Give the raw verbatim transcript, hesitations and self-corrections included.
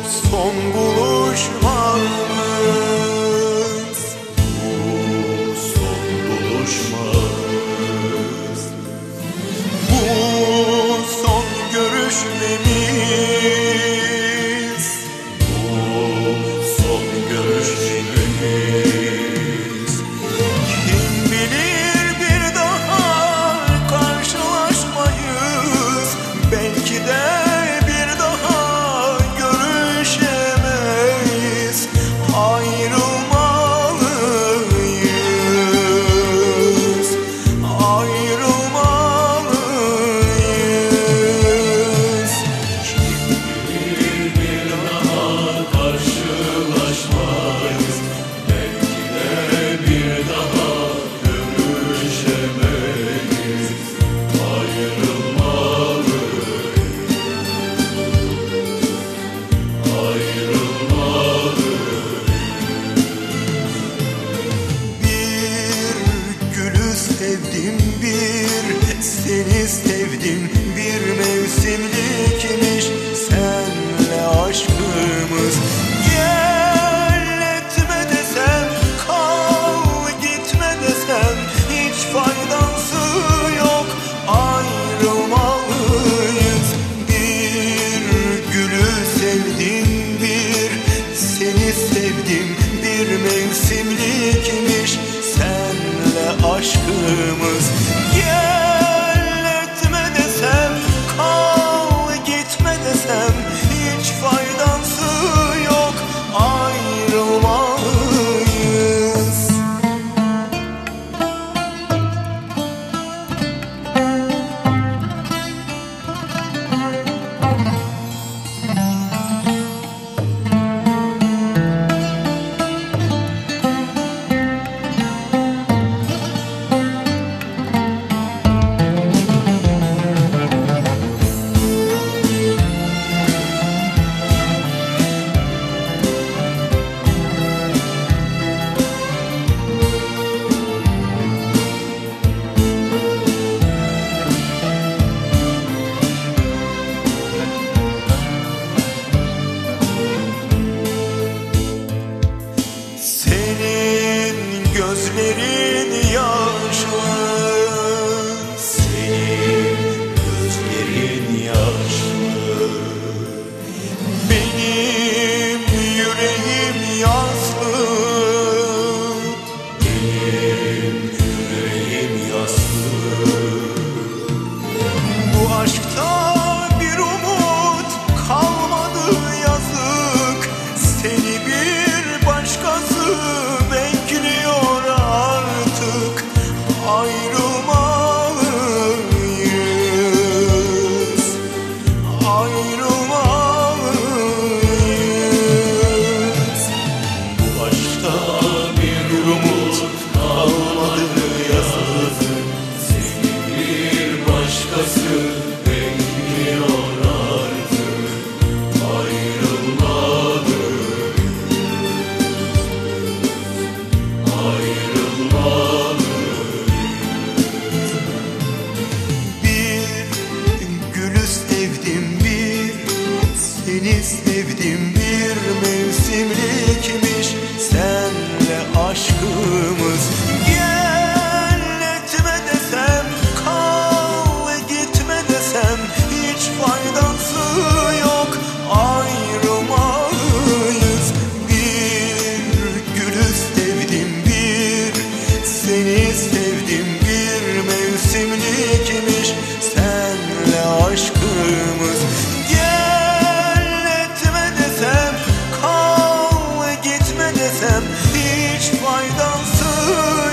son buluşmamız, bu son buluşmamız, bu son görüşmemiz, bu son görüşmemiz. Kim bilir bir daha karşılaşmayız, belki de bir daha görüşemeyiz. Ayrılmalıyız, ayrılmalıyız. Kim bilir bir daha karşılaşmayız, belki de bir daha görüşemeyiz. Ayrılmalıyız, ayrılmalıyız. Bir gülü sevdim, bir seni sevdim. Bir mevsimlikmiş senle aşkımız. Gel etme desem, kal gitme desem, hiç faydası yok. Ayrılmalıyız. Bir gülü sevdim, bir seni sevdim. Bir mevsimlikmiş senle aşkımız. Gel etme desem, kal gitme desem, hiç faydası yok. Ayrılmalıyız. Senin gözlerin yaşlı, senin gözlerin yaşlı. Benim yüreğim yaslı, benim yüreğim yaslı. Bu aşkta bir umut kalmadı yazık. Seni bir başkası bekliyor artık. Ayrılmalıyız, ayrılmalıyız. Bu aşkta bir umut kalmadı yazık. Seni bir başkası bekliyor artık. Ayrılmalıyız, ayrılmalıyız. Bir gülü sevdim, bir seni sevdim. Bir mevsimlikmiş senle aşkımız. Gel etme desem, kal gitme desem, hiç faydası yok. Ayrılmalıyız. Bir gülü sevdim, bir seni sevdim. Bir mevsimlikmiş senle aşkımız. Gel etme desem, kal gitme desem, hiç faydası